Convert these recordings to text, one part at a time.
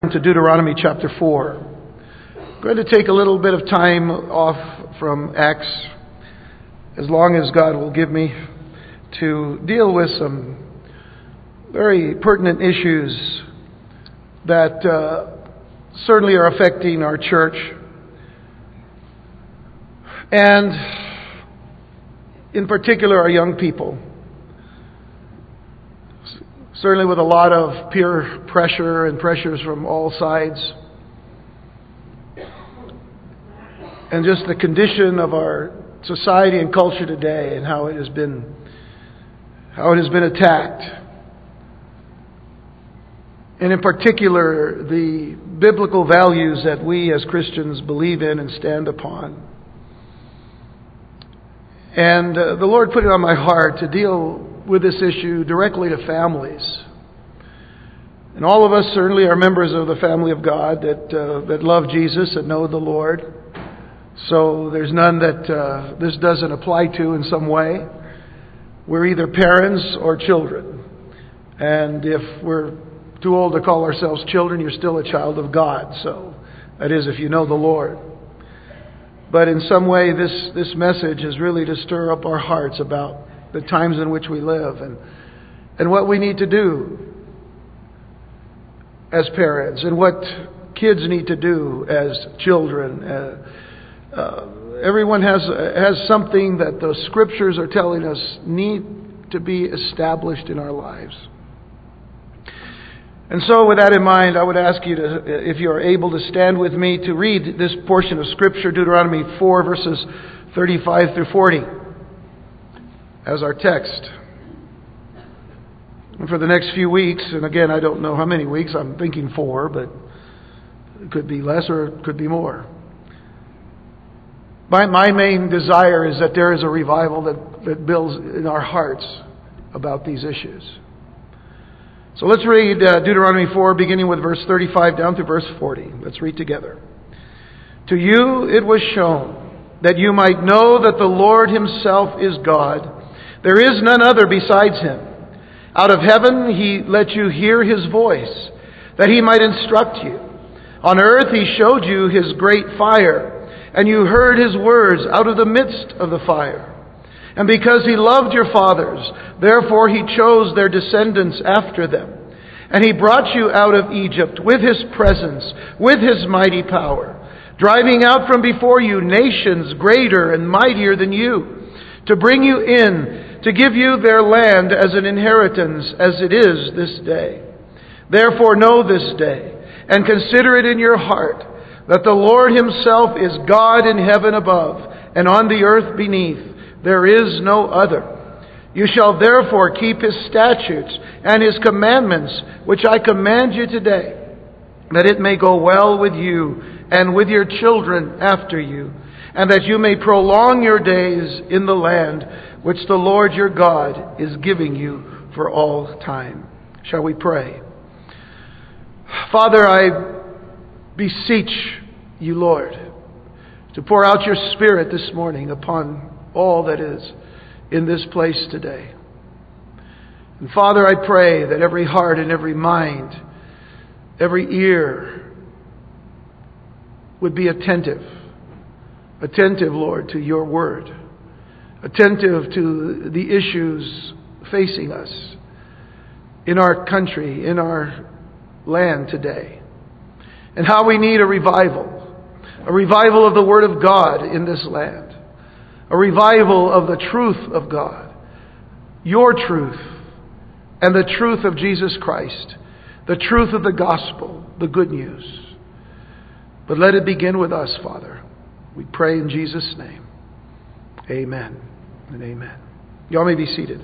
To Deuteronomy chapter 4. I'm going to take a little bit of time off from Acts, as long as God will give me, to deal with some very pertinent issues that certainly are affecting our church, and in particular our young people. Certainly with a lot of peer pressure and pressures from all sides. And just the condition of our society and culture today and how it has been attacked. And in particular, the biblical values that we as Christians believe in and stand upon. And the Lord put it on my heart to deal with this issue directly to families. And all of us certainly are members of the family of God that love Jesus, that know the Lord. So there's none that this doesn't apply to in some way. We're either parents or children. And if we're too old to call ourselves children, you're still a child of God. So that is, if you know the Lord. But in some way, this message is really to stir up our hearts about the times in which we live and what we need to do as parents and what kids need to do as children. Everyone has something that the Scriptures are telling us need to be established in our lives. And so with that in mind, I would ask you to, if you are able to stand with me, to read this portion of Scripture, Deuteronomy 4, verses 35 through 40. As our text. And for the next few weeks, and again, I don't know how many weeks, I'm thinking 4, but it could be less or it could be more. My main desire is that there is a revival that builds in our hearts about these issues. So let's read Deuteronomy 4, beginning with verse 35 down to verse 40. Let's read together. To you it was shown that you might know that the Lord Himself is God. There is none other besides Him. Out of heaven He let you hear His voice, that He might instruct you. On earth He showed you His great fire, and you heard His words out of the midst of the fire. And because He loved your fathers, therefore He chose their descendants after them. And He brought you out of Egypt with His presence, with His mighty power, driving out from before you nations greater and mightier than you, to bring you in, to give you their land as an inheritance, as it is this day. Therefore know this day, and consider it in your heart, that the Lord Himself is God in heaven above, and on the earth beneath. There is no other. You shall therefore keep His statutes and His commandments, which I command you today, that it may go well with you and with your children after you, and that you may prolong your days in the land which the Lord your God is giving you for all time. Shall we pray? Father, I beseech you, Lord, to pour out your Spirit this morning upon all that is in this place today. And Father, I pray that every heart and every mind, every ear would be attentive, Lord, to your word. Attentive to the issues facing us in our country, in our land today. And how we need a revival of the Word of God in this land. A revival of the truth of God. Your truth and the truth of Jesus Christ. The truth of the gospel, the good news. But let it begin with us, Father. We pray in Jesus' name. Amen and amen. Y'all may be seated.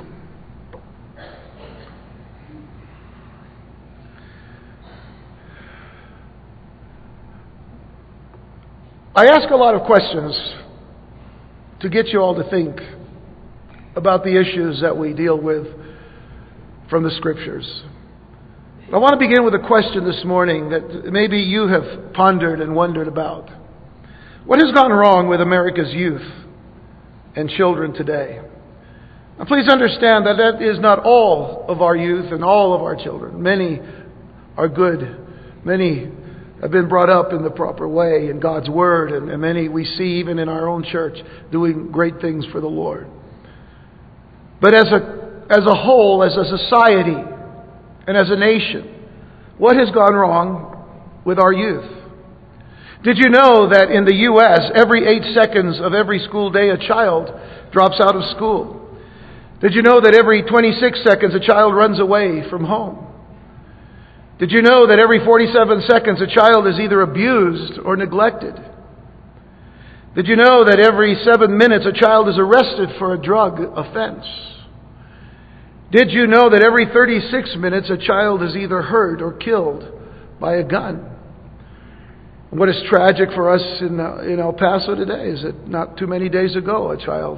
I ask a lot of questions to get you all to think about the issues that we deal with from the Scriptures. I want to begin with a question this morning that maybe you have pondered and wondered about. What has gone wrong with America's youth and children today? Now, please understand that is not all of our youth and all of our children. Many are good Many have been brought up in the proper way in God's Word, and many we see even in our own church doing great things for the Lord. But as a whole, as a society, and as a nation, what has gone wrong with our youth? Did you know that in the U.S., every 8 seconds of every school day, a child drops out of school? Did you know that every 26 seconds, a child runs away from home? Did you know that every 47 seconds, a child is either abused or neglected? Did you know that every 7 minutes, a child is arrested for a drug offense? Did you know that every 36 minutes, a child is either hurt or killed by a gun? What is tragic for us in El Paso today is that not too many days ago, a child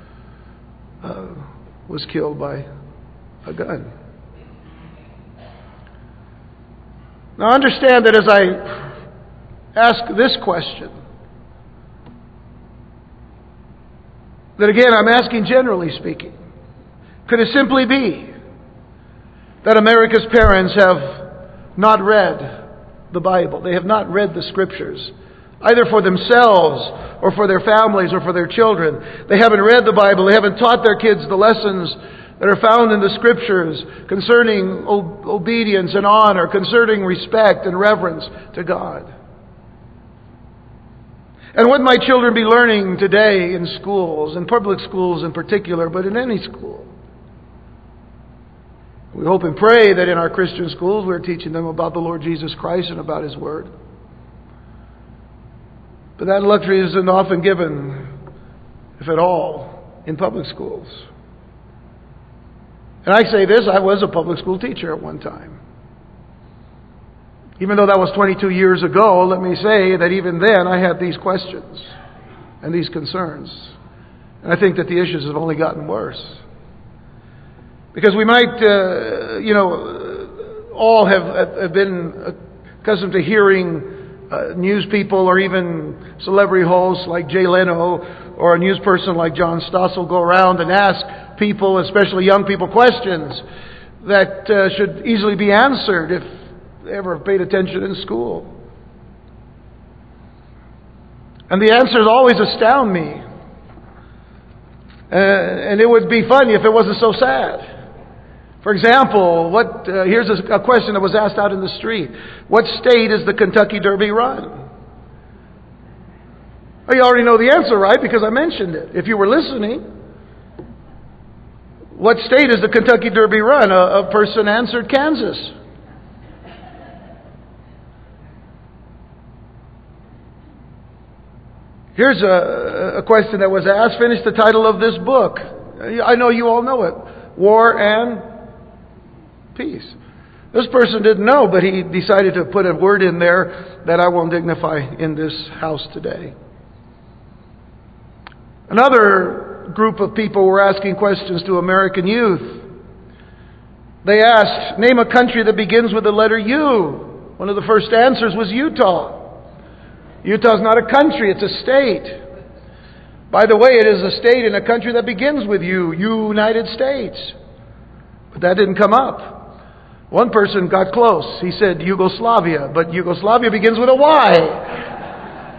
was killed by a gun. Now understand that as I ask this question, that again I'm asking generally speaking, could it simply be that America's parents have not read the Bible? They have not read the Scriptures, either for themselves or for their families or for their children. They haven't read the Bible. They haven't taught their kids the lessons that are found in the Scriptures concerning obedience and honor, concerning respect and reverence to God. And what might children be learning today in schools, in public schools in particular, but in any school? We hope and pray that in our Christian schools we're teaching them about the Lord Jesus Christ and about His Word. But that luxury isn't often given, if at all, in public schools. And I say this, I was a public school teacher at one time. Even though that was 22 years ago, let me say that even then I had these questions and these concerns. And I think that the issues have only gotten worse. Because we might, all have been accustomed to hearing news people or even celebrity hosts like Jay Leno or a news person like John Stossel go around and ask people, especially young people, questions that should easily be answered if they ever paid attention in school. And the answers always astound me. And it would be funny if it wasn't so sad. For example, here's a question that was asked out in the street. What state is the Kentucky Derby run? Well, you already know the answer, right? Because I mentioned it. If you were listening, what state is the Kentucky Derby run? A person answered Kansas. Here's a question that was asked. Finish the title of this book. I know you all know it. War and Peace. This person didn't know, but he decided to put a word in there that I won't dignify in this house today. Another group of people were asking questions to American youth. They asked, name a country that begins with the letter U. One of the first answers was Utah. Utah's not a country, it's a state. By the way, it is a state in a country that begins with U, United States. But that didn't come up. One person got close. He said Yugoslavia, but Yugoslavia begins with a Y.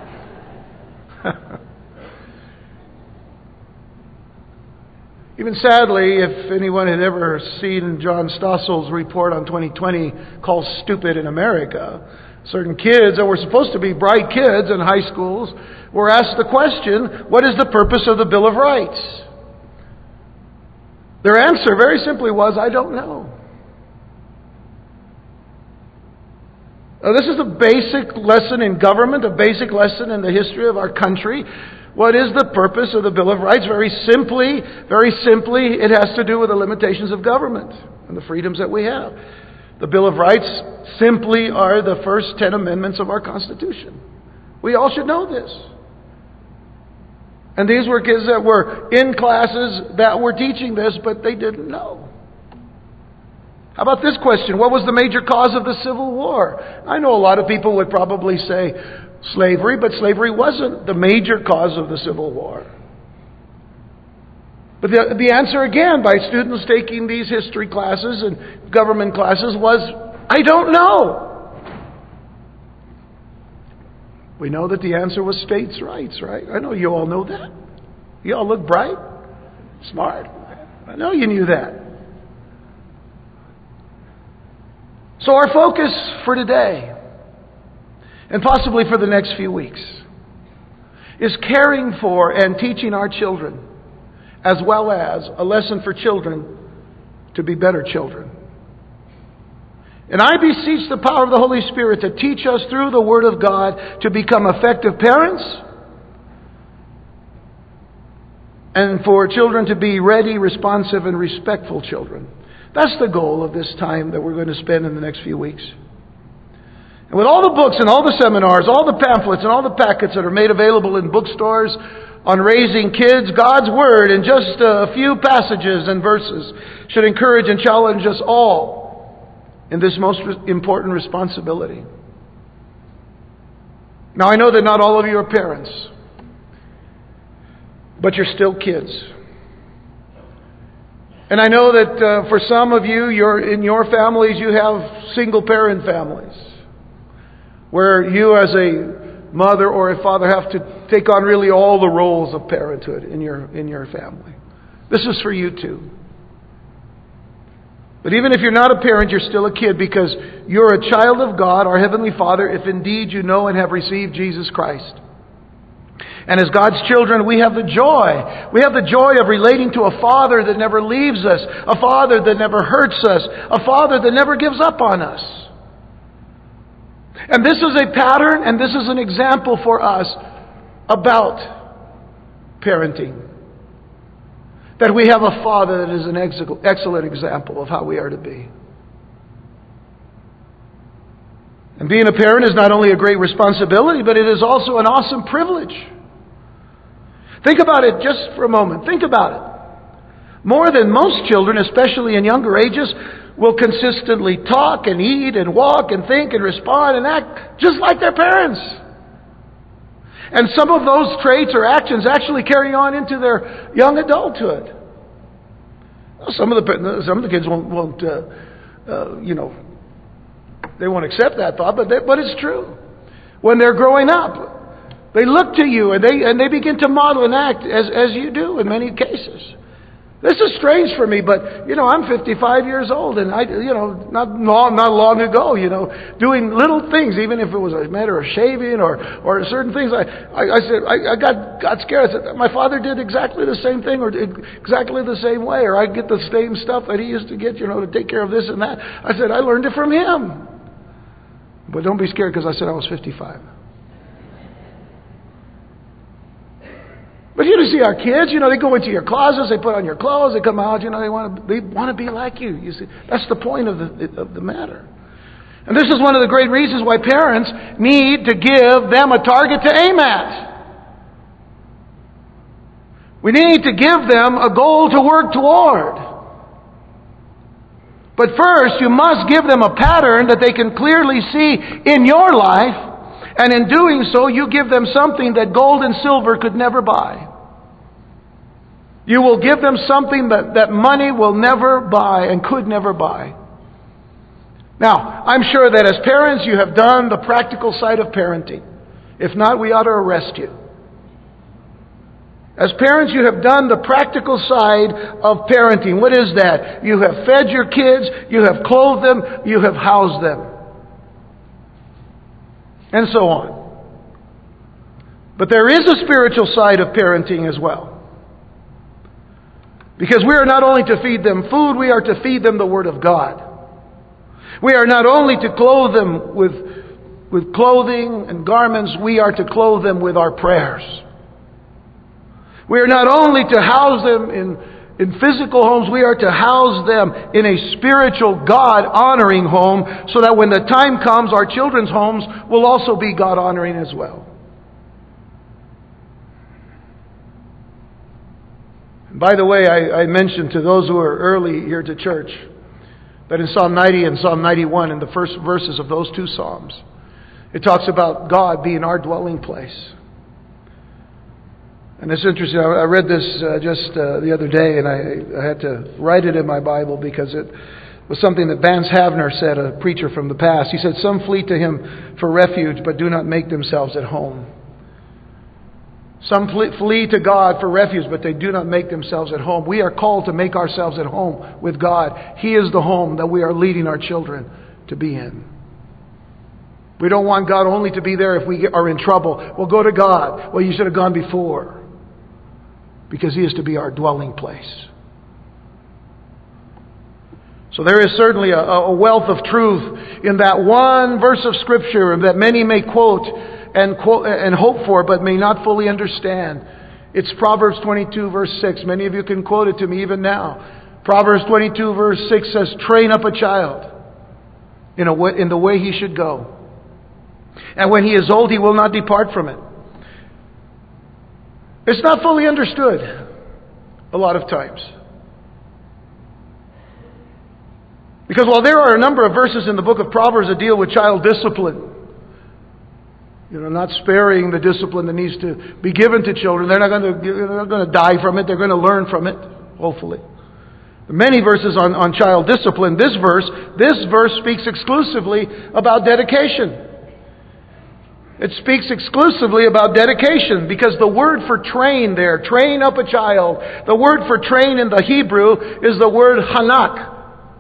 Even sadly, if anyone had ever seen John Stossel's report on 2020 called Stupid in America, certain kids that were supposed to be bright kids in high schools were asked the question, what is the purpose of the Bill of Rights? Their answer very simply was, I don't know. Now, this is a basic lesson in government, a basic lesson in the history of our country. What is the purpose of the Bill of Rights? Very simply, it has to do with the limitations of government and the freedoms that we have. The Bill of Rights simply are the first 10 amendments of our Constitution. We all should know this. And these were kids that were in classes that were teaching this, but they didn't know. How about this question? What was the major cause of the Civil War? I know a lot of people would probably say slavery, but slavery wasn't the major cause of the Civil War. But the answer again by students taking these history classes and government classes was, I don't know. We know that the answer was states' rights, right? I know you all know that. You all look bright, smart. I know you knew that. So our focus for today, and possibly for the next few weeks, is caring for and teaching our children, as well as a lesson for children to be better children. And I beseech the power of the Holy Spirit to teach us through the Word of God to become effective parents, and for children to be ready, responsive, and respectful children. That's the goal of this time that we're going to spend in the next few weeks. And with all the books and all the seminars, all the pamphlets and all the packets that are made available in bookstores on raising kids, God's Word in just a few passages and verses should encourage and challenge us all in this most important responsibility. Now, I know that not all of you are parents, but you're still kids. And I know that for some of you, in your families, you have single-parent families, where you as a mother or a father have to take on really all the roles of parenthood in your family. This is for you too. But even if you're not a parent, you're still a kid, because you're a child of God, our Heavenly Father, if indeed you know and have received Jesus Christ. And as God's children, we have the joy. We have the joy of relating to a Father that never leaves us, a Father that never hurts us, a Father that never gives up on us. And this is a pattern, and this is an example for us about parenting. That we have a Father that is an excellent example of how we are to be. And being a parent is not only a great responsibility, but it is also an awesome privilege. Think about it just for a moment. Think about it. More than most children, especially in younger ages, will consistently talk and eat and walk and think and respond and act just like their parents. And some of those traits or actions actually carry on into their young adulthood. Some of the kids won't they won't accept that thought, but it's true. When they're growing up, they look to you and they begin to model and act as you do in many cases. This is strange for me, but I'm 55 years old, and not long ago, doing little things, even if it was a matter of shaving or certain things. I got scared. I said, my father did exactly the same thing, or exactly the same way, or I get the same stuff that he used to get, to take care of this and that. I said, I learned it from him. But don't be scared because I said I was 55. But you see our kids, they go into your closets, they put on your clothes, they come out, they want to be like you. You see, that's the point of the matter. And this is one of the great reasons why parents need to give them a target to aim at. We need to give them a goal to work toward. But first, you must give them a pattern that they can clearly see in your life. And in doing so, you give them something that gold and silver could never buy. You will give them something that money will never buy and could never buy. Now, I'm sure that as parents, you have done the practical side of parenting. If not, we ought to arrest you. As parents, you have done the practical side of parenting. What is that? You have fed your kids, you have clothed them, you have housed them. And so on. But there is a spiritual side of parenting as well. Because we are not only to feed them food, we are to feed them the Word of God. We are not only to clothe them with clothing and garments, we are to clothe them with our prayers. We are not only to house them in physical homes, we are to house them in a spiritual, God-honoring home, so that when the time comes, our children's homes will also be God-honoring as well. And by the way, I mentioned to those who are early here to church that in Psalm 90 and Psalm 91, in the first verses of those two Psalms, it talks about God being our dwelling place. And it's interesting, I read this just the other day, and I had to write it in my Bible because was something that Vance Havner said, a preacher from the past. He said, some flee to him for refuge, but do not make themselves at home. Some flee to God for refuge, but they do not make themselves at home. We are called to make ourselves at home with God. He is the home that we are leading our children to be in. We don't want God only to be there if we are in trouble. Well, go to God. Well, you should have gone before. Because He is to be our dwelling place. So there is certainly a wealth of truth in that one verse of Scripture that many may quote and hope for, but may not fully understand. It's Proverbs 22 verse 6. Many of you can quote it to me even now. Proverbs 22 verse 6 says, train up a child in the way he should go. And when he is old, he will not depart from it. It's not fully understood a lot of times. Because while there are a number of verses in the book of Proverbs that deal with child discipline, not sparing the discipline that needs to be given to children. They're not going to die from it. They're going to learn from it, hopefully. Many verses on child discipline. This verse speaks exclusively about dedication. It speaks exclusively about dedication because the word for train there, train up a child, the word for train in the Hebrew is the word hanak.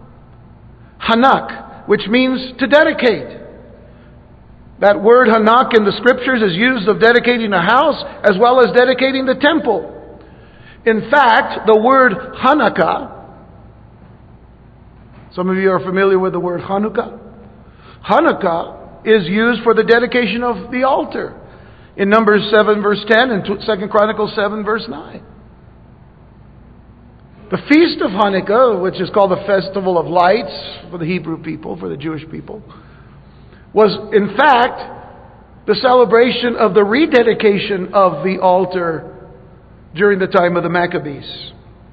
Hanak, which means to dedicate. That word hanak in the Scriptures is used of dedicating a house as well as dedicating the temple. In fact, the word Hanukkah, some of you are familiar with the word Hanukkah. Hanukkah is used for the dedication of the altar in Numbers 7 verse 10 and 2 Chronicles 7 verse 9. The Feast of Hanukkah, which is called the Festival of Lights for the Hebrew people, for the Jewish people, was in fact the celebration of the rededication of the altar during the time of the Maccabees.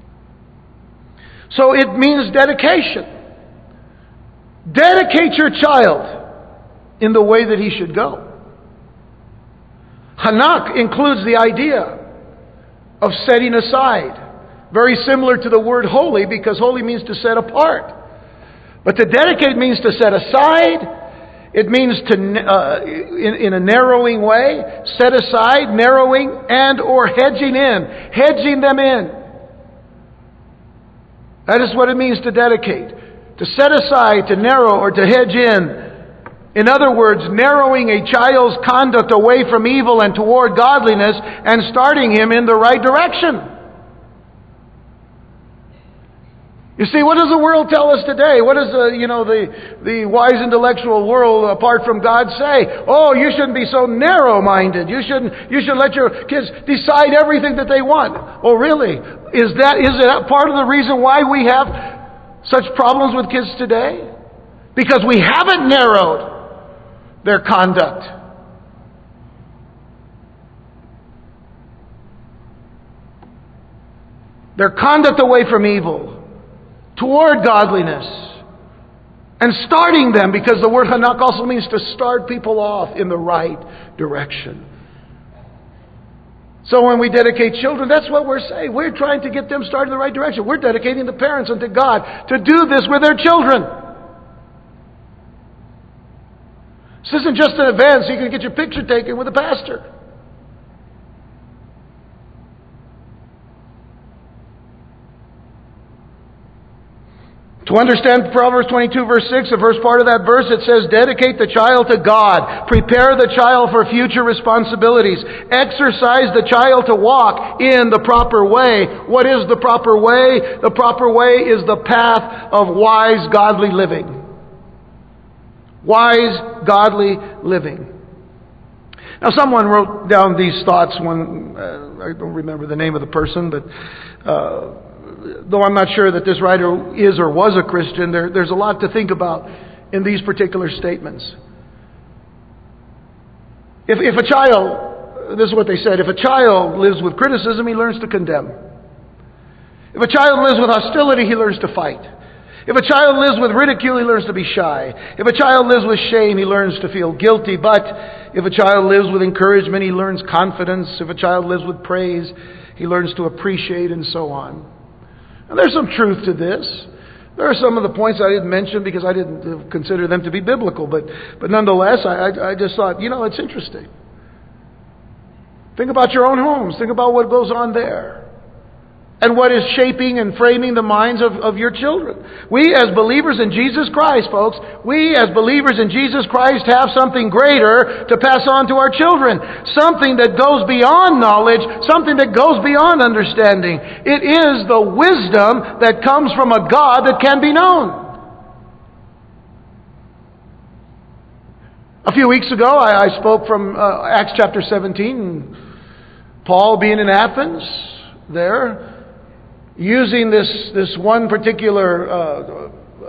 So it means dedication. Dedicate your child in the way that he should go. Hanak includes the idea of setting aside. Very similar to the word holy, because holy means to set apart. But to dedicate means to set aside. It means to, in a narrowing way, set aside, narrowing, and or hedging them in. That is what it means to dedicate. To set aside, to narrow, or to hedge in. In other words, narrowing a child's conduct away from evil and toward godliness and starting him in the right direction. You see, what does the world tell us today? What does the wise intellectual world apart from God say? Oh, you shouldn't be so narrow-minded. You should let your kids decide everything that they want. Oh, really? Is it part of the reason why we have such problems with kids today? Because we haven't narrowed their conduct. Their conduct away from evil, toward godliness, and starting them, because the word hanak also means to start people off in the right direction. So when we dedicate children, that's what we're saying. We're trying to get them started in the right direction. We're dedicating the parents unto God to do this with their children. This isn't just an event so you can get your picture taken with a pastor. To understand Proverbs 22 verse 6, the first part of that verse, it says, dedicate the child to God. Prepare the child for future responsibilities. Exercise the child to walk in the proper way. What is the proper way? The proper way is the path of wise, godly living. Wise, godly living. Now, someone wrote down these thoughts. I don't remember the name of the person, but though I'm not sure that this writer is or was a Christian, there's a lot to think about in these particular statements. If a child, this is what they said, if a child lives with criticism, he learns to condemn. If a child lives with hostility, he learns to fight. If a child lives with ridicule, he learns to be shy. If a child lives with shame, he learns to feel guilty. But if a child lives with encouragement, he learns confidence. If a child lives with praise, he learns to appreciate, and so on. Now, there's some truth to this. There are some of the points I didn't mention because I didn't consider them to be biblical, but nonetheless, I just thought, it's interesting. Think about your own homes. Think about what goes on there. And what is shaping and framing the minds of your children. We as believers in Jesus Christ, folks, we as believers in Jesus Christ have something greater to pass on to our children. Something that goes beyond knowledge, something that goes beyond understanding. It is the wisdom that comes from a God that can be known. A few weeks ago, I spoke from Acts chapter 17. Paul being in Athens there, using this one particular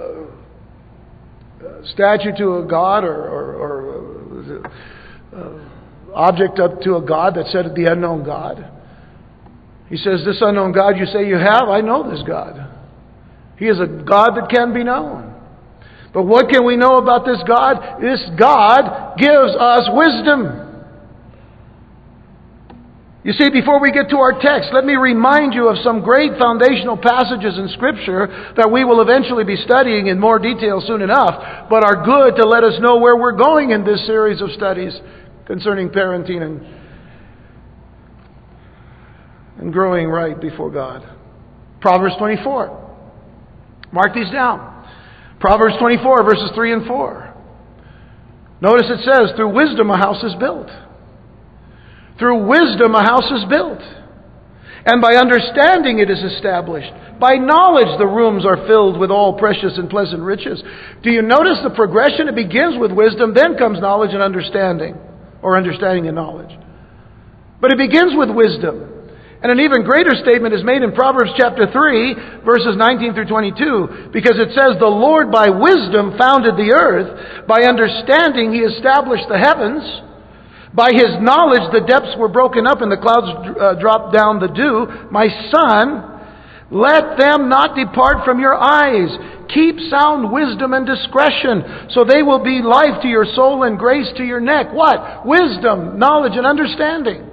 statue to a god or object up to a god that said the unknown God. He says, this unknown God you say you have, I know this God. He is a God that can be known. But what can we know about this God? This God gives us wisdom. You see, before we get to our text, let me remind you of some great foundational passages in Scripture that we will eventually be studying in more detail soon enough, but are good to let us know where we're going in this series of studies concerning parenting and growing right before God. Proverbs 24. Mark these down. Proverbs 24, verses 3 and 4. Notice it says, through wisdom a house is built. Through wisdom a house is built, and by understanding it is established. By knowledge the rooms are filled with all precious and pleasant riches. Do you notice the progression? It begins with wisdom, then comes knowledge and understanding, or understanding and knowledge. But it begins with wisdom. And an even greater statement is made in Proverbs chapter 3, verses 19 through 22, because it says, the Lord by wisdom founded the earth, by understanding He established the heavens. By His knowledge the depths were broken up and the clouds dropped down the dew. My son, let them not depart from your eyes. Keep sound wisdom and discretion, so they will be life to your soul and grace to your neck. What? Wisdom, knowledge, and understanding.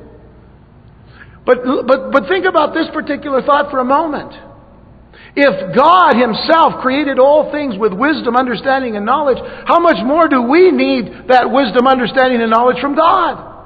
But think about this particular thought for a moment. If God Himself created all things with wisdom, understanding, and knowledge, how much more do we need that wisdom, understanding, and knowledge from God?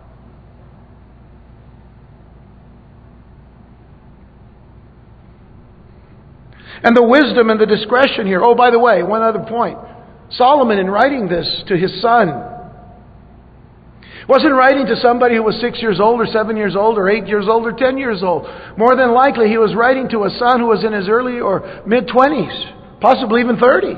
And the wisdom and the discretion here. Oh, by the way, one other point. Solomon, in writing this to his son, wasn't writing to somebody who was 6 years old or 7 years old or 8 years old or 10 years old. More than likely he was writing to a son who was in his early or mid-20s, possibly even 30.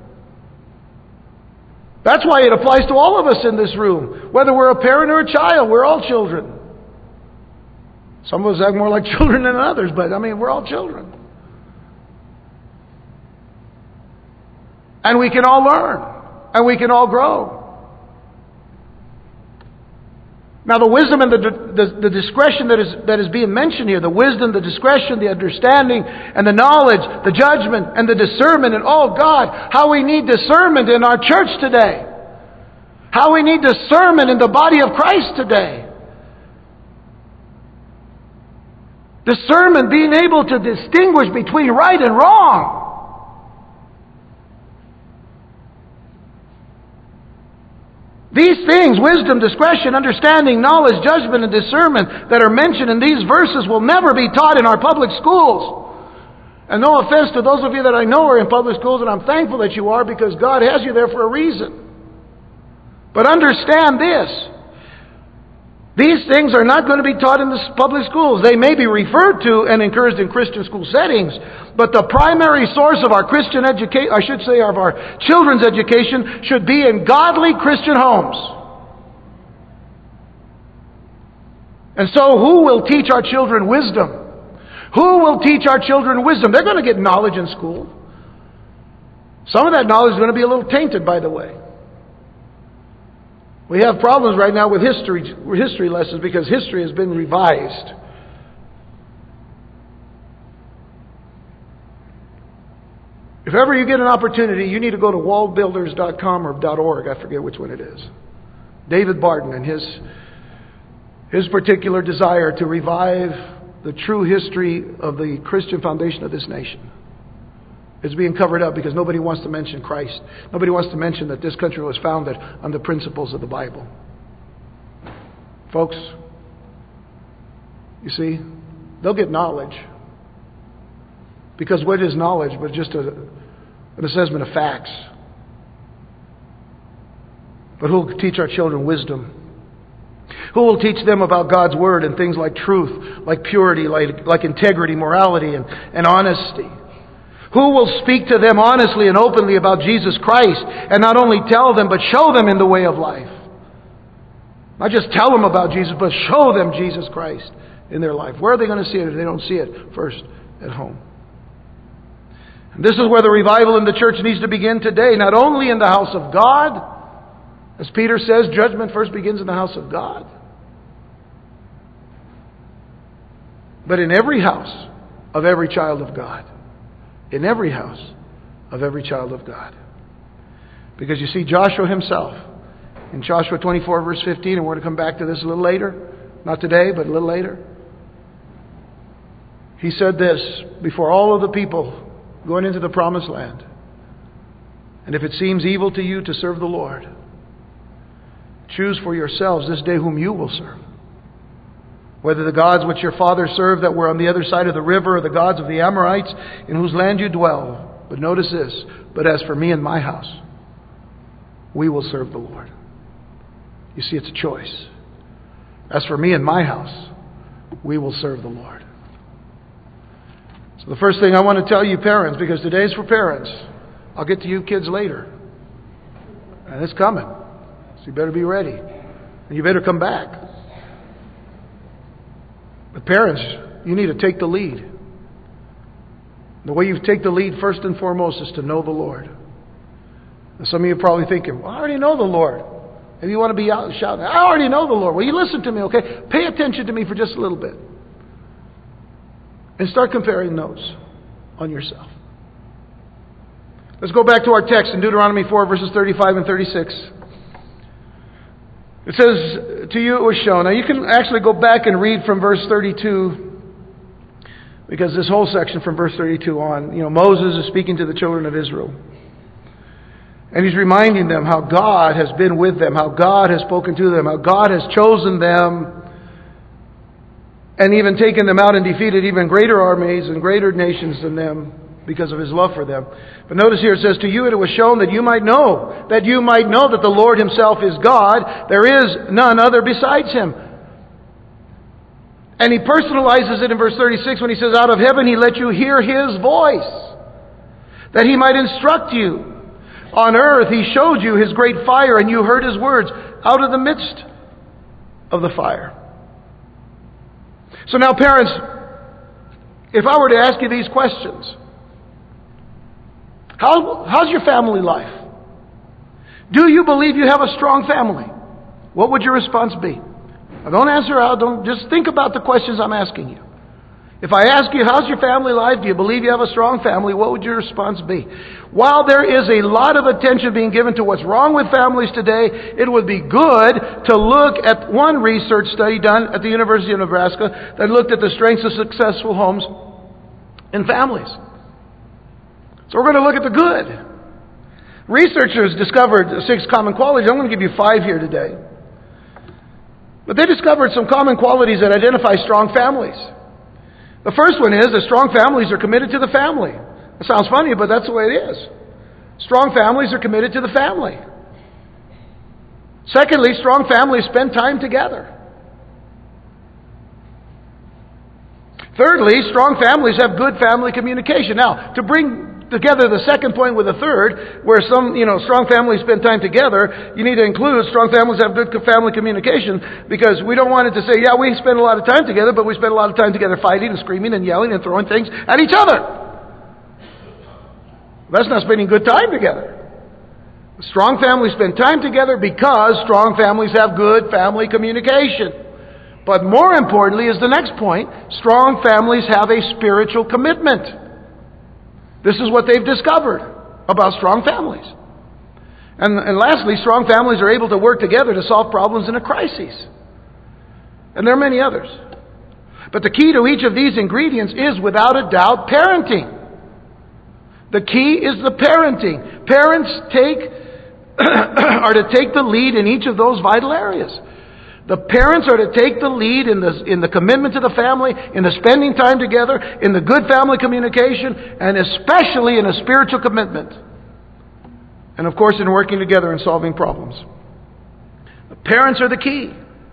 That's why it applies to all of us in this room. Whether we're a parent or a child, we're all children. Some of us act more like children than others, but we're all children. And we can all learn. And we can all grow. Now the wisdom and the discretion that is being mentioned here, the wisdom, the discretion, the understanding, and the knowledge, the judgment, and the discernment, and oh God, how we need discernment in our church today. How we need discernment in the body of Christ today. Discernment, being able to distinguish between right and wrong. These things, wisdom, discretion, understanding, knowledge, judgment, and discernment that are mentioned in these verses will never be taught in our public schools. And no offense to those of you that I know are in public schools, and I'm thankful that you are because God has you there for a reason. But understand this. These things are not going to be taught in the public schools. They may be referred to and encouraged in Christian school settings, but the primary source of our Christian education, I should say of our children's education, should be in godly Christian homes. And so who will teach our children wisdom? Who will teach our children wisdom? They're going to get knowledge in school. Some of that knowledge is going to be a little tainted, by the way. We have problems right now with history lessons because history has been revised. If ever you get an opportunity, you need to go to wallbuilders.com or .org. I forget which one it is. David Barton and his particular desire to revive the true history of the Christian foundation of this nation. It's being covered up because nobody wants to mention Christ. Nobody wants to mention that this country was founded on the principles of the Bible. Folks, you see, they'll get knowledge. Because what is knowledge but just an assessment of facts? But who will teach our children wisdom? Who will teach them about God's Word and things like truth, like purity, like integrity, morality, and honesty? Who will speak to them honestly and openly about Jesus Christ and not only tell them, but show them in the way of life? Not just tell them about Jesus, but show them Jesus Christ in their life. Where are they going to see it if they don't see it first at home? And this is where the revival in the church needs to begin today, not only in the house of God. As Peter says, judgment first begins in the house of God. But in every house of every child of God. In every house of every child of God. Because you see, Joshua himself, in Joshua 24 verse 15, and we're going to come back to this a little later, not today, but a little later. He said this before all of the people going into the promised land. And if it seems evil to you to serve the Lord, choose for yourselves this day whom you will serve. Whether the gods which your fathers served that were on the other side of the river, or the gods of the Amorites in whose land you dwell. But notice this, but as for me and my house, we will serve the Lord. You see, it's a choice. As for me and my house, we will serve the Lord. So the first thing I want to tell you parents, because today's for parents. I'll get to you kids later. And it's coming. So you better be ready. And you better come back. But parents, you need to take the lead. The way you take the lead first and foremost is to know the Lord. And some of you are probably thinking, well, I already know the Lord. If you want to be out shouting, I already know the Lord. Well, you listen to me, okay? Pay attention to me for just a little bit. And start comparing notes on yourself. Let's go back to our text in Deuteronomy 4, verses 35 and 36. It says, to you it was shown. Now you can actually go back and read from verse 32, because this whole section from verse 32 on, Moses is speaking to the children of Israel. And he's reminding them how God has been with them, how God has spoken to them, how God has chosen them, and even taken them out and defeated even greater armies and greater nations than them because of His love for them. But notice here it says, to you it was shown that you might know that the Lord Himself is God. There is none other besides Him. And He personalizes it in verse 36 when He says, out of heaven He let you hear His voice, that He might instruct you. On earth He showed you His great fire, and you heard His words out of the midst of the fire. So now parents, if I were to ask you these questions, how's your family life? Do you believe you have a strong family? What would your response be? Now don't answer out. Don't just think about the questions I'm asking you. If I ask you, how's your family life? Do you believe you have a strong family? What would your response be? While there is a lot of attention being given to what's wrong with families today, it would be good to look at one research study done at the University of Nebraska that looked at the strengths of successful homes and families. So we're going to look at the good. Researchers discovered 6 common qualities. I'm going to give you 5 here today. But they discovered some common qualities that identify strong families. The first one is that strong families are committed to the family. It sounds funny, but that's the way it is. Strong families are committed to the family. Secondly, strong families spend time together. Thirdly, strong families have good family communication. Now, to bring together the second point with the third, where some, strong families spend time together, you need to include strong families have good family communication, because we don't want it to say, yeah, we spend a lot of time together, but we spend a lot of time together fighting and screaming and yelling and throwing things at each other. That's not spending good time together. Strong families spend time together because strong families have good family communication. But more importantly is the next point, strong families have a spiritual commitment. This is what they've discovered about strong families. And lastly, strong families are able to work together to solve problems in a crisis. And there are many others. But the key to each of these ingredients is, without a doubt, parenting. The key is the parenting. Parents are to take the lead in each of those vital areas. The parents are to take the lead in the commitment to the family, in the spending time together, in the good family communication, and especially in a spiritual commitment. And of course in working together and solving problems. The parents are the key.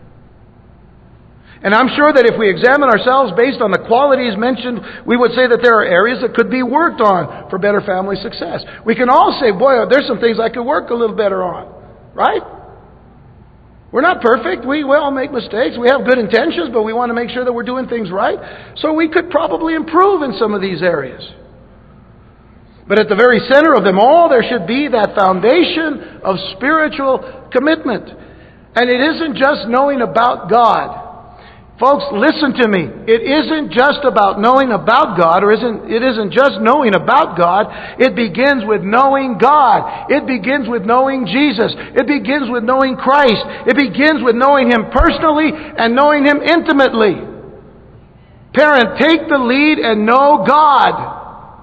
And I'm sure that if we examine ourselves based on the qualities mentioned, we would say that there are areas that could be worked on for better family success. We can all say, boy, there's some things I could work a little better on. Right? We're not perfect. We all make mistakes. We have good intentions, but we want to make sure that we're doing things right. So we could probably improve in some of these areas. But at the very center of them all, there should be that foundation of spiritual commitment. And it isn't just knowing about God. Folks, listen to me. It isn't just about knowing about God, it isn't just knowing about God. It begins with knowing God. It begins with knowing Jesus. It begins with knowing Christ. It begins with knowing Him personally and knowing Him intimately. Parent, take the lead and know God.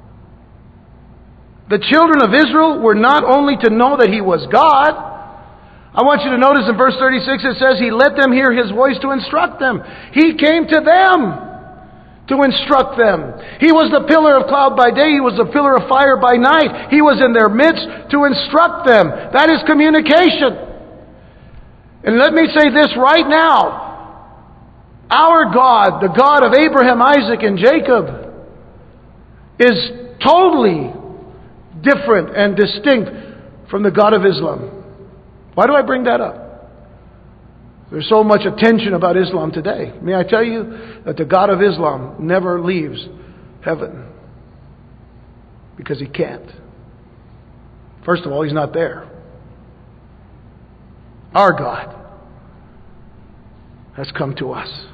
The children of Israel were not only to know that He was God. I want you to notice in verse 36 it says He let them hear His voice to instruct them. He came to them to instruct them. He was the pillar of cloud by day. He was the pillar of fire by night. He was in their midst to instruct them. That is communication. And let me say this right now. Our God, the God of Abraham, Isaac, and Jacob, is totally different and distinct from the God of Islam. Why do I bring that up? There's so much attention about Islam today. May I tell you that the God of Islam never leaves heaven. Because He can't. First of all, He's not there. Our God has come to us.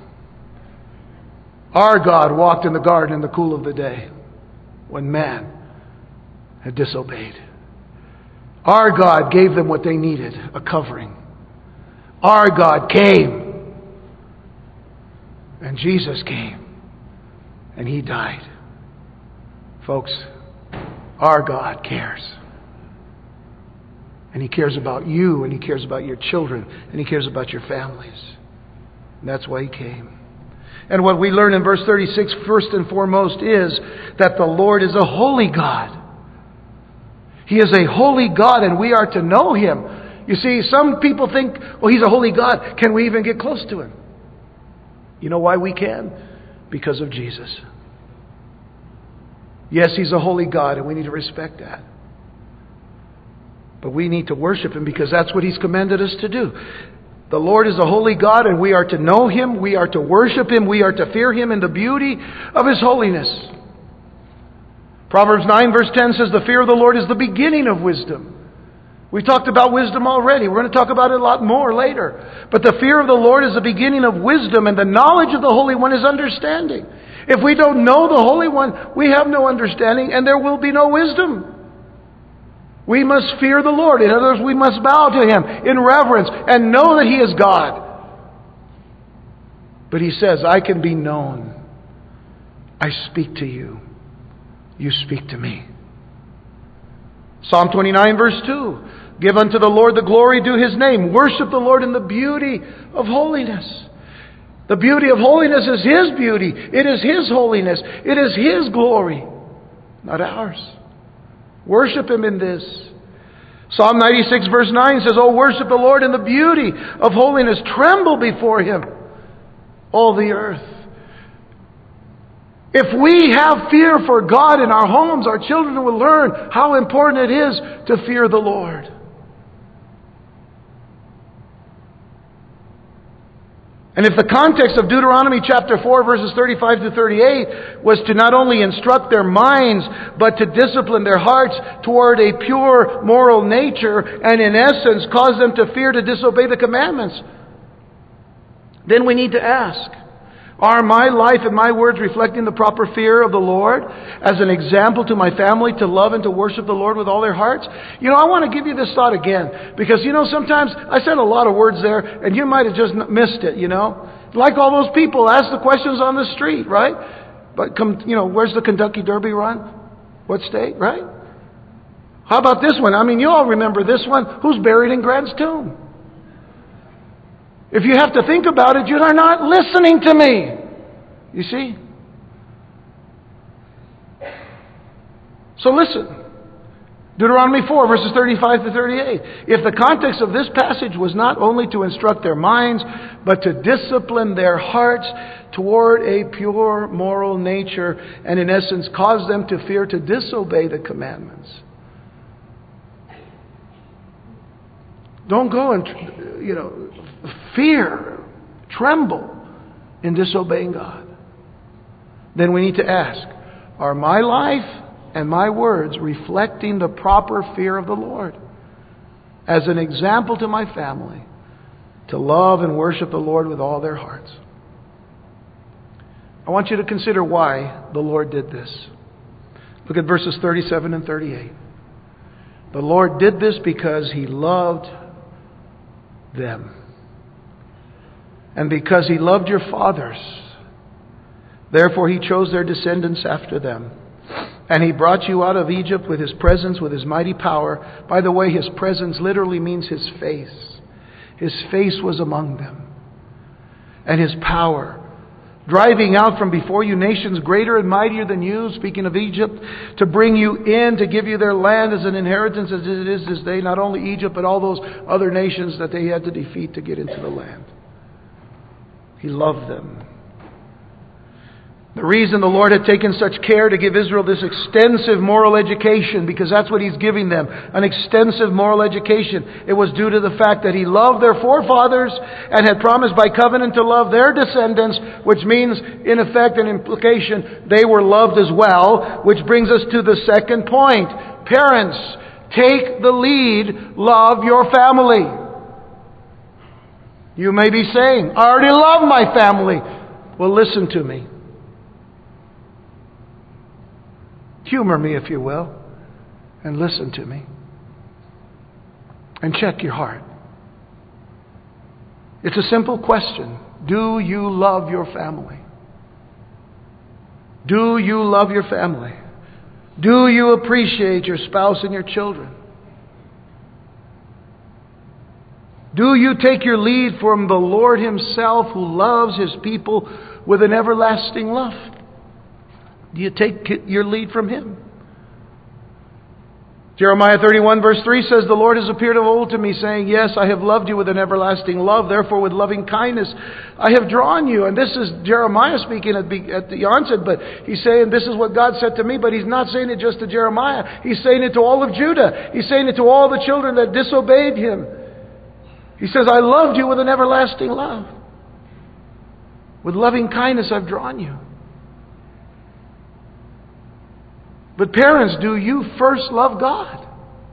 Our God walked in the garden in the cool of the day when man had disobeyed. Our God gave them what they needed, a covering. Our God came. And Jesus came. And He died. Folks, our God cares. And He cares about you, and He cares about your children, and He cares about your families. And that's why He came. And what we learn in verse 36, first and foremost, is that the Lord is a holy God. He is a holy God, and we are to know Him. You see, some people think, well, He's a holy God. Can we even get close to Him? You know why we can? Because of Jesus. Yes, He's a holy God, and we need to respect that. But we need to worship Him because that's what He's commanded us to do. The Lord is a holy God, and we are to know Him. We are to worship Him. We are to fear Him in the beauty of His holiness. Proverbs 9 verse 10 says, the fear of the Lord is the beginning of wisdom. We talked about wisdom already. We're going to talk about it a lot more later. But the fear of the Lord is the beginning of wisdom, and the knowledge of the Holy One is understanding. If we don't know the Holy One, we have no understanding, and there will be no wisdom. We must fear the Lord. In other words, we must bow to Him in reverence and know that He is God. But He says, I can be known. I speak to you. You speak to me. Psalm 29 verse 2. Give unto the Lord the glory due His name. Worship the Lord in the beauty of holiness. The beauty of holiness is His beauty. It is His holiness. It is His glory, not ours. Worship Him in this. Psalm 96 verse 9 says, oh, worship the Lord in the beauty of holiness. Tremble before Him, all the earth. If we have fear for God in our homes, our children will learn how important it is to fear the Lord. And if the context of Deuteronomy chapter 4 verses 35 to 38 was to not only instruct their minds, but to discipline their hearts toward a pure moral nature, and in essence cause them to fear to disobey the commandments, then we need to ask, are my life and my words reflecting the proper fear of the Lord as an example to my family to love and to worship the Lord with all their hearts? You know, I want to give you this thought again, because, you know, sometimes I said a lot of words there and you might have just missed it, you know. Like all those people ask the questions on the street, right? But, where's the Kentucky Derby run? What state, right? How about this one? I mean, you all remember this one. Who's buried in Grant's tomb? If you have to think about it, you are not listening to me. You see? So listen. Deuteronomy 4, verses 35 to 38. If the context of this passage was not only to instruct their minds, but to discipline their hearts toward a pure moral nature, and in essence cause them to fear to disobey the commandments. Don't go and, fear, tremble in disobeying God. Then we need to ask, are my life and my words reflecting the proper fear of the Lord as an example to my family to love and worship the Lord with all their hearts? I want you to consider why the Lord did this. Look at verses 37 and 38. The Lord did this because He loved them. And because He loved your fathers, therefore He chose their descendants after them. And He brought you out of Egypt with His presence, with His mighty power. By the way, His presence literally means His face. His face was among them. And His power. Driving out from before you nations greater and mightier than you, speaking of Egypt, to bring you in, to give you their land as an inheritance as it is this day. Not only Egypt, but all those other nations that they had to defeat to get into the land. He loved them. The reason the Lord had taken such care to give Israel this extensive moral education, because that's what He's giving them, an extensive moral education. It was due to the fact that He loved their forefathers and had promised by covenant to love their descendants, which means, in effect and implication, they were loved as well, which brings us to the second point. Parents, take the lead, love your family. You may be saying, I already love my family. Well, listen to me. Humor me, if you will, and listen to me. And check your heart. It's a simple question. Do you love your family? Do you love your family? Do you appreciate your spouse and your children? Do you take your lead from the Lord Himself, who loves His people with an everlasting love? Do you take your lead from Him? Jeremiah 31 verse 3 says, The Lord has appeared of old to me, saying, Yes, I have loved you with an everlasting love. Therefore, with loving kindness, I have drawn you. And this is Jeremiah speaking at the onset, but he's saying this is what God said to me, but He's not saying it just to Jeremiah. He's saying it to all of Judah. He's saying it to all the children that disobeyed Him. He says, I loved you with an everlasting love. With loving kindness, I've drawn you. But parents, do you first love God?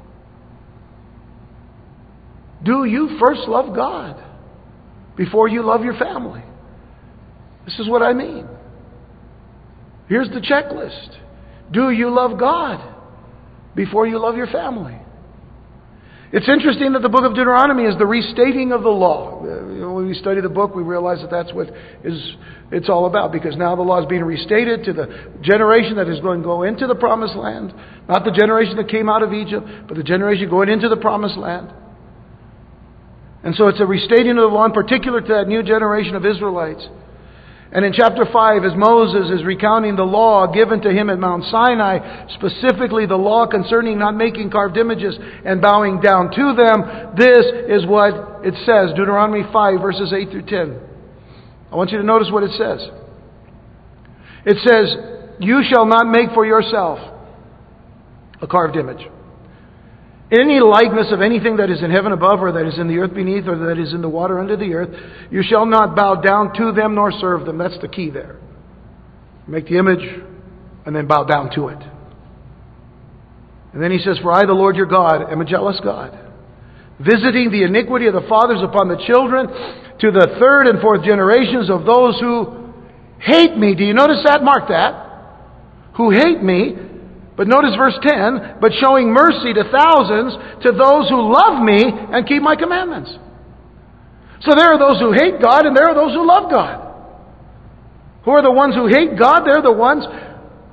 Do you first love God before you love your family? This is what I mean. Here's the checklist. Do you love God before you love your family? It's interesting that the book of Deuteronomy is the restating of the law. When we study the book, we realize that that's what it's all about. Because now the law is being restated to the generation that is going to go into the promised land. Not the generation that came out of Egypt, but the generation going into the promised land. And so it's a restating of the law in particular to that new generation of Israelites. And in chapter 5, as Moses is recounting the law given to him at Mount Sinai, specifically the law concerning not making carved images and bowing down to them, this is what it says, Deuteronomy 5, verses 8 through 10. I want you to notice what it says. It says, You shall not make for yourself a carved image. Any likeness of anything that is in heaven above, or that is in the earth beneath, or that is in the water under the earth, you shall not bow down to them nor serve them. That's the key there. Make the image and then bow down to it. And then he says, For I, the Lord your God, am a jealous God, visiting the iniquity of the fathers upon the children to the third and fourth generations of those who hate me. Do you notice that? Mark that. Who hate me. But notice verse 10, but showing mercy to thousands, to those who love me and keep my commandments. So there are those who hate God and there are those who love God. Who are the ones who hate God? They're the ones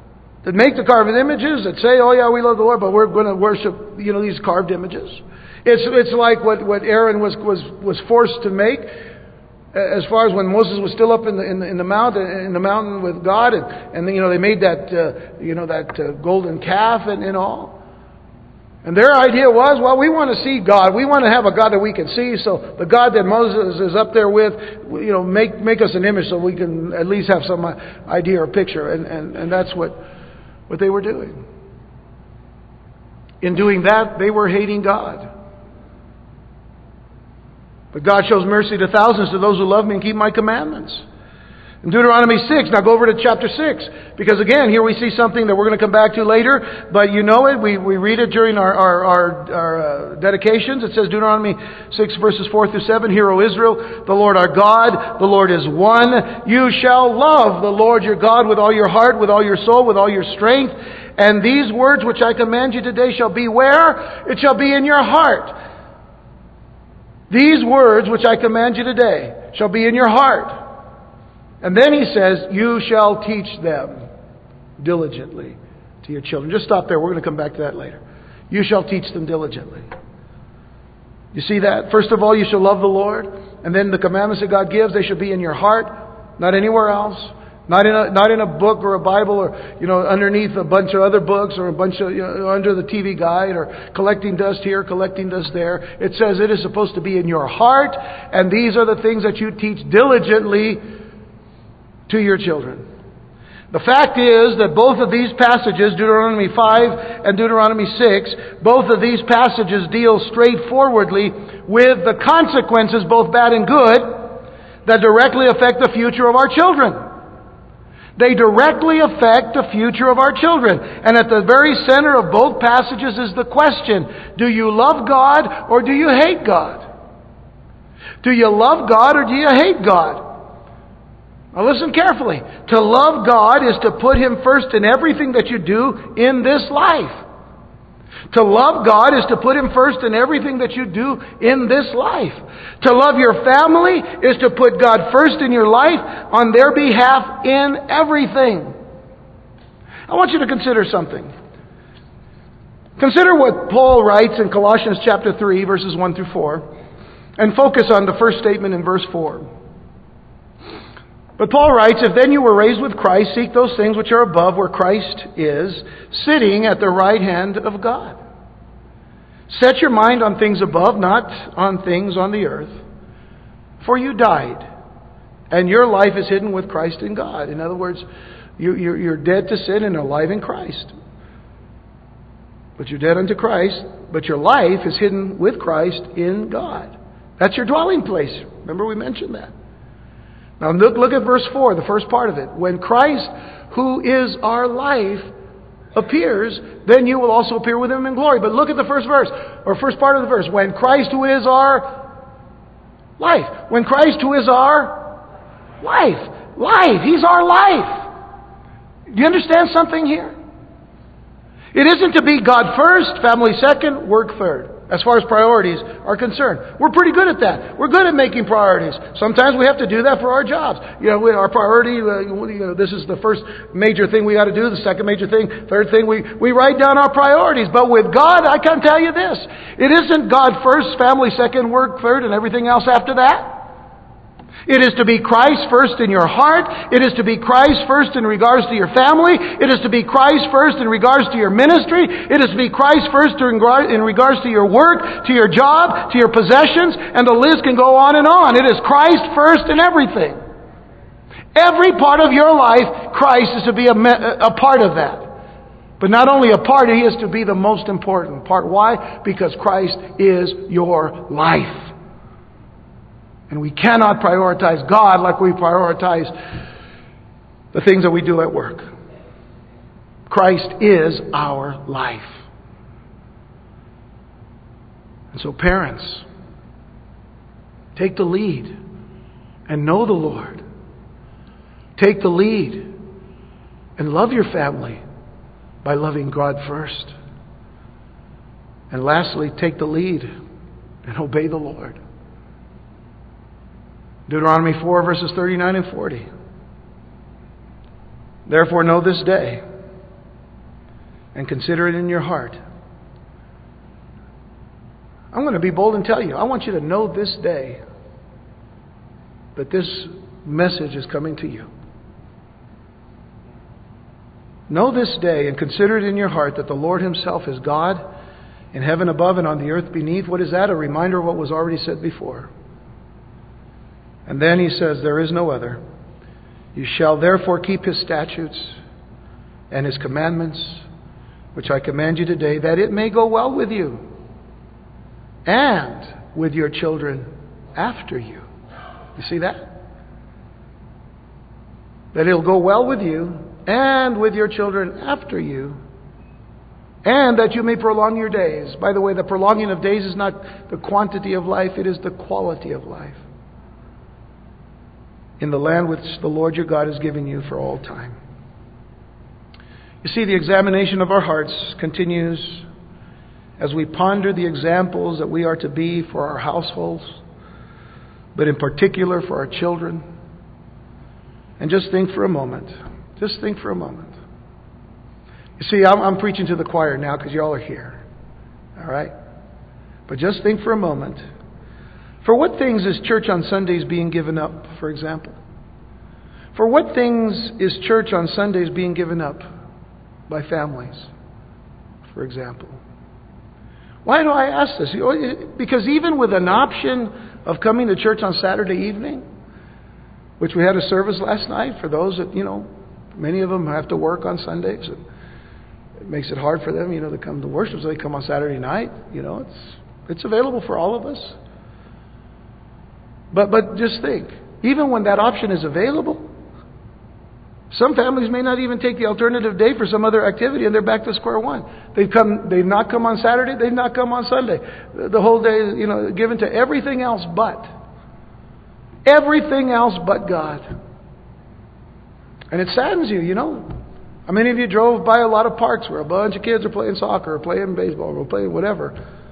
that make the carved images, that say, oh yeah, we love the Lord, but we're going to worship, these carved images. It's like what Aaron was forced to make, as far as when Moses was still up in the mountain with God, and they made that golden calf and all. And their idea was, well, we want to see God. We want to have a God that we can see. So the God that Moses is up there with, make us an image so we can at least have some idea or picture. And that's what they were doing. In doing that, they were hating God. But God shows mercy to thousands, to those who love me and keep my commandments. In Deuteronomy 6, now go over to chapter 6. Because again, here we see something that we're going to come back to later. But you know it. We read it during our dedications. It says Deuteronomy 6 verses 4 through 7. Hear, O Israel, the Lord our God, the Lord is one. You shall love the Lord your God with all your heart, with all your soul, with all your strength. And these words which I command you today shall be where? It shall be in your heart. These words which I command you today shall be in your heart. And then he says, you shall teach them diligently to your children. Just stop there. We're going to come back to that later. You shall teach them diligently. You see that? First of all, you shall love the Lord. And then the commandments that God gives, they should be in your heart, not anywhere else. Not in a book or a Bible or, underneath a bunch of other books or a bunch of, under the TV guide or collecting dust here, collecting dust there. It says it is supposed to be in your heart, and these are the things that you teach diligently to your children. The fact is that both of these passages, Deuteronomy 5 and Deuteronomy 6, both of these passages deal straightforwardly with the consequences, both bad and good, that directly affect the future of our children. They directly affect the future of our children. And at the very center of both passages is the question, do you love God or do you hate God? Do you love God or do you hate God? Now listen carefully. To love God is to put Him first in everything that you do in this life. To love God is to put Him first in everything that you do in this life. To love your family is to put God first in your life on their behalf in everything. I want you to consider something. Consider what Paul writes in Colossians chapter 3, verses 1 through 4, and focus on the first statement in verse 4. But Paul writes, if then you were raised with Christ, seek those things which are above, where Christ is, sitting at the right hand of God. Set your mind on things above, not on things on the earth. For you died, and your life is hidden with Christ in God. In other words, you're dead to sin and alive in Christ. But you're dead unto Christ, but your life is hidden with Christ in God. That's your dwelling place. Remember we mentioned that. Now look at verse 4, the first part of it. When Christ, who is our life, appears, then you will also appear with Him in glory. But look at the first verse, or first part of the verse. When Christ, who is our life. When Christ, who is our life. Life. He's our life. Do you understand something here? It isn't to be God first, family second, work third. As far as priorities are concerned. We're pretty good at that. We're good at making priorities. Sometimes we have to do that for our jobs. Our priority, this is the first major thing we got to do, the second major thing, third thing, we write down our priorities. But with God, I can tell you this. It isn't God first, family second, work third, and everything else after that. It is to be Christ first in your heart. It is to be Christ first in regards to your family. It is to be Christ first in regards to your ministry. It is to be Christ first in regards to your work, to your job, to your possessions, and the list can go on and on. It is Christ first in everything. Every part of your life, Christ is to be a part of that. But not only a part, He is to be the most important part. Why? Because Christ is your life. And we cannot prioritize God like we prioritize the things that we do at work. Christ is our life. And so parents, take the lead and know the Lord. Take the lead and love your family by loving God first. And lastly, take the lead and obey the Lord. Deuteronomy 4 verses 39 and 40. Therefore know this day and consider it in your heart. I'm going to be bold and tell you, I want you to know this day that this message is coming to you. Know this day and consider it in your heart that the Lord Himself is God in heaven above and on the earth beneath. What is that? A reminder of what was already said before. And then He says, there is no other. You shall therefore keep His statutes and His commandments, which I command you today, that it may go well with you and with your children after you. You see that? That it'll go well with you and with your children after you, and that you may prolong your days. By the way, the prolonging of days is not the quantity of life, it is the quality of life. In the land which the Lord your God is giving you for all time. You see, the examination of our hearts continues as we ponder the examples that we are to be for our households, but in particular for our children. And just think for a moment. Just think for a moment. You see, I'm preaching to the choir now because you all are here. All right? But just think for a moment. For what things is church on Sundays being given up, for example? For what things is church on Sundays being given up by families, for example? Why do I ask this? Because even with an option of coming to church on Saturday evening, which we had a service last night for those that, many of them have to work on Sundays. And it makes it hard for them, to come to worship, so they come on Saturday night. It's available for all of us. But just think, even when that option is available, some families may not even take the alternative day for some other activity, and they're back to square one. They've not come on Saturday, they've not come on Sunday. The whole day is, given to everything else but God. And it saddens you, How many of you drove by a lot of parks where a bunch of kids are playing soccer or playing baseball or playing whatever?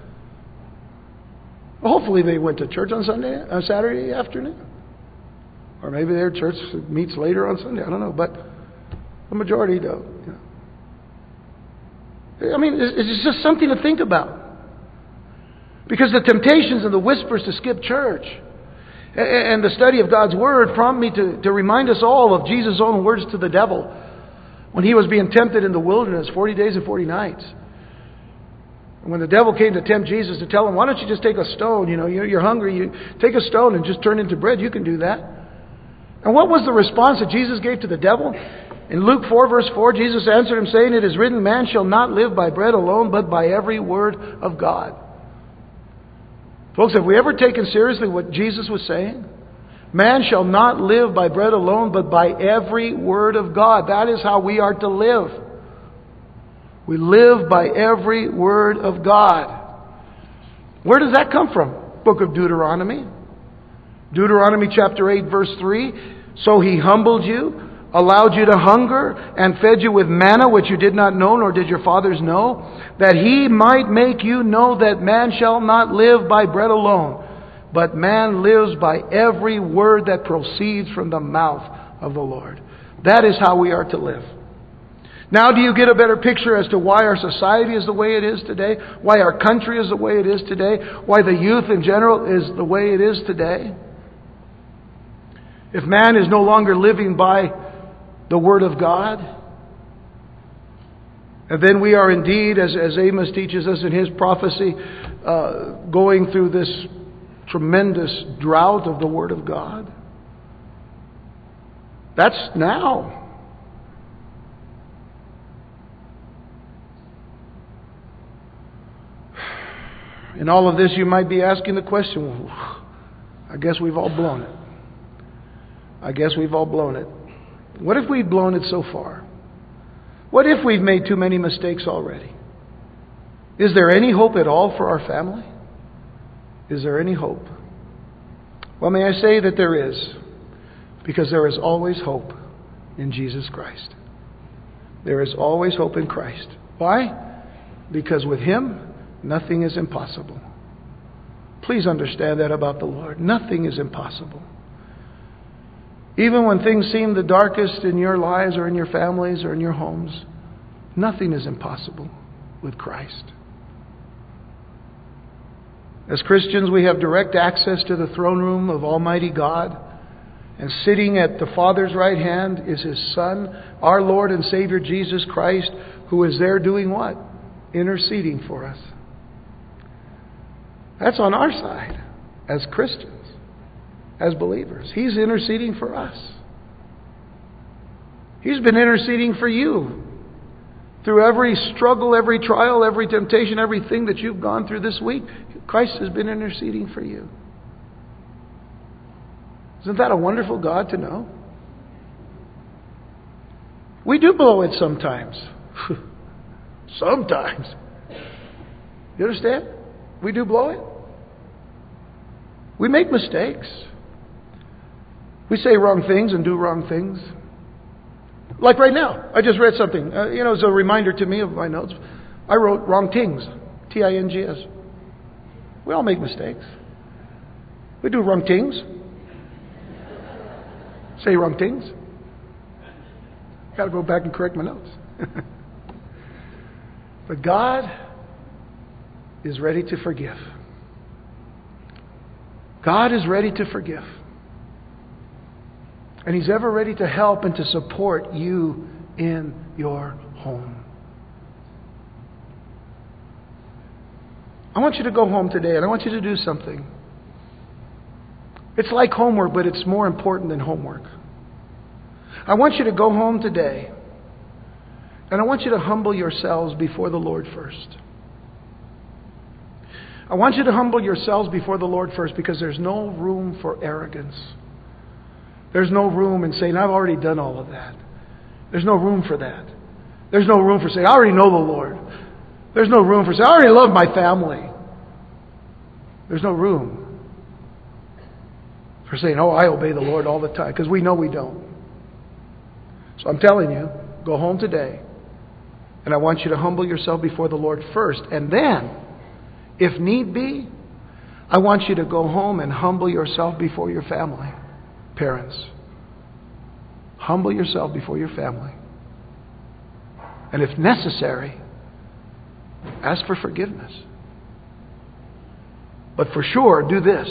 Well, hopefully they went to church on Saturday afternoon. Or maybe their church meets later on Sunday. I don't know. But the majority don't. It's just something to think about. Because the temptations and the whispers to skip church and the study of God's Word prompt me to remind us all of Jesus' own words to the devil when He was being tempted in the wilderness 40 days and 40 nights. And when the devil came to tempt Jesus to tell Him, why don't you just take a stone? You're hungry. You take a stone and just turn it into bread. You can do that. And what was the response that Jesus gave to the devil? In Luke 4 verse 4, Jesus answered him saying, it is written, man shall not live by bread alone, but by every word of God. Folks, have we ever taken seriously what Jesus was saying? Man shall not live by bread alone, but by every word of God. That is how we are to live. We live by every word of God. Where does that come from? Book of Deuteronomy. Deuteronomy chapter 8 verse 3. So He humbled you, allowed you to hunger, and fed you with manna which you did not know, nor did your fathers know, that He might make you know that man shall not live by bread alone, but man lives by every word that proceeds from the mouth of the Lord. That is how we are to live. Now do you get a better picture as to why our society is the way it is today? Why our country is the way it is today? Why the youth in general is the way it is today? If man is no longer living by the Word of God, and then we are indeed, as Amos teaches us in his prophecy, going through this tremendous drought of the Word of God. That's now. In all of this, you might be asking the question, well, I guess we've all blown it. What if we've blown it so far? What if we've made too many mistakes already? Is there any hope at all for our family? Is there any hope? Well, may I say that there is, because there is always hope in Jesus Christ. There is always hope in Christ. Why? Because with Him, nothing is impossible. Please understand that about the Lord. Nothing is impossible. Even when things seem the darkest in your lives or in your families or in your homes, Nothing is impossible with Christ. As Christians, we have direct access to the throne room of Almighty God. And sitting at the Father's right hand is His Son, our Lord and Savior Jesus Christ, who is there doing what? Interceding for us. That's on our side as Christians, as believers. He's interceding for us. He's been interceding for you through every struggle, every trial, every temptation, everything that you've gone through this week. Christ has been interceding for you. Isn't that a wonderful God to know? We do blow it sometimes. Sometimes. You understand? We do blow it. We make mistakes. We say wrong things and do wrong things. Like right now, I just read something. As a reminder to me of my notes. I wrote wrong things. T-I-N-G-S. We all make mistakes. We do wrong things. Say wrong things. Got to go back and correct my notes. But God is ready to forgive. God is ready to forgive. And He's ever ready to help and to support you in your home. I want you to go home today and I want you to do something. It's like homework, but it's more important than homework. I want you to go home today and I want you to humble yourselves before the Lord first. I want you to humble yourselves before the Lord first, because there's no room for arrogance. There's no room in saying, I've already done all of that. There's no room for that. There's no room for saying, I already know the Lord. There's no room for saying, I already love my family. There's no room for saying, oh, I obey the Lord all the time, because we know we don't. So I'm telling you, go home today, and I want you to humble yourself before the Lord first. And then, if need be, I want you to go home and humble yourself before your family. Parents, humble yourself before your family. And if necessary, ask for forgiveness. But for sure, do this.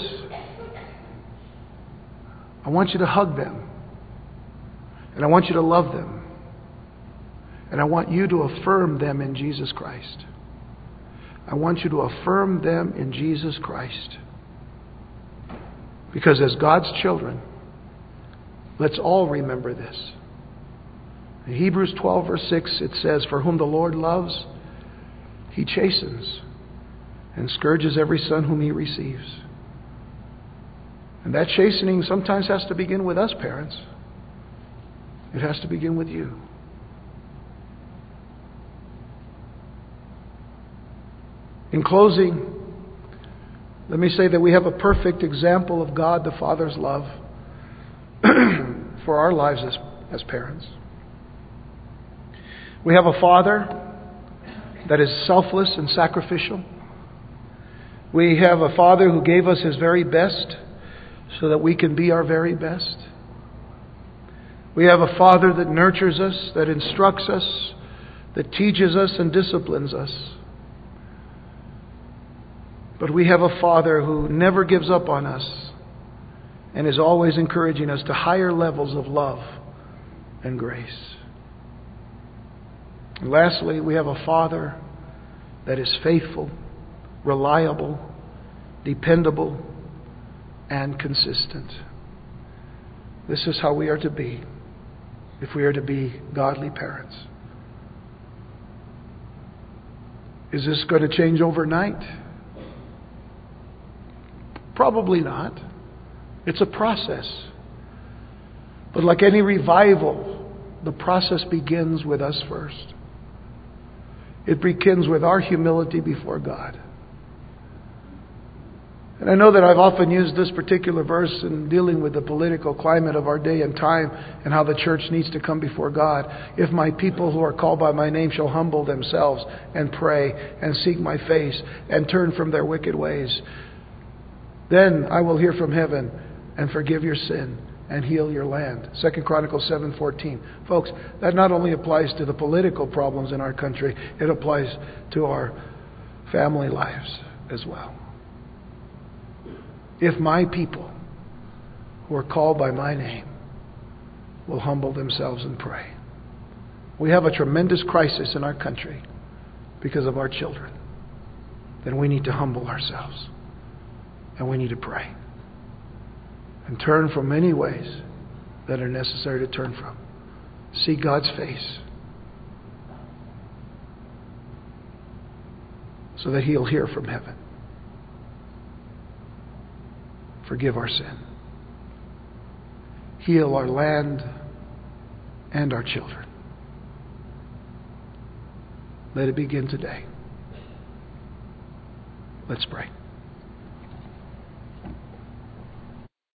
I want you to hug them. And I want you to love them. And I want you to affirm them in Jesus Christ. I want you to affirm them in Jesus Christ. Because as God's children, let's all remember this. In Hebrews 12 verse 6 it says, for whom the Lord loves, He chastens and scourges every son whom He receives. And that chastening sometimes has to begin with us, parents. It has to begin with you. In closing, let me say that we have a perfect example of God the Father's love for our lives as parents. We have a Father that is selfless and sacrificial. We have a Father who gave us His very best so that we can be our very best. We have a Father that nurtures us, that instructs us, that teaches us and disciplines us. But we have a Father who never gives up on us and is always encouraging us to higher levels of love and grace. And lastly, we have a Father that is faithful, reliable, dependable, and consistent. This is how we are to be if we are to be godly parents. Is this going to change overnight? Probably not. It's a process. But like any revival, the process begins with us first. It begins with our humility before God. And I know that I've often used this particular verse in dealing with the political climate of our day and time and how the church needs to come before God. If my people who are called by my name shall humble themselves and pray and seek my face and turn from their wicked ways, then I will hear from heaven and forgive your sin and heal your land. 2 Chronicles 7:14. Folks, that not only applies to the political problems in our country, it applies to our family lives as well. If my people, who are called by my name, will humble themselves and pray. We have a tremendous crisis in our country because of our children. Then we need to humble ourselves. And we need to pray. And turn from many ways that are necessary to turn from. See God's face. So that He'll hear from heaven. Forgive our sin. Heal our land and our children. Let it begin today. Let's pray.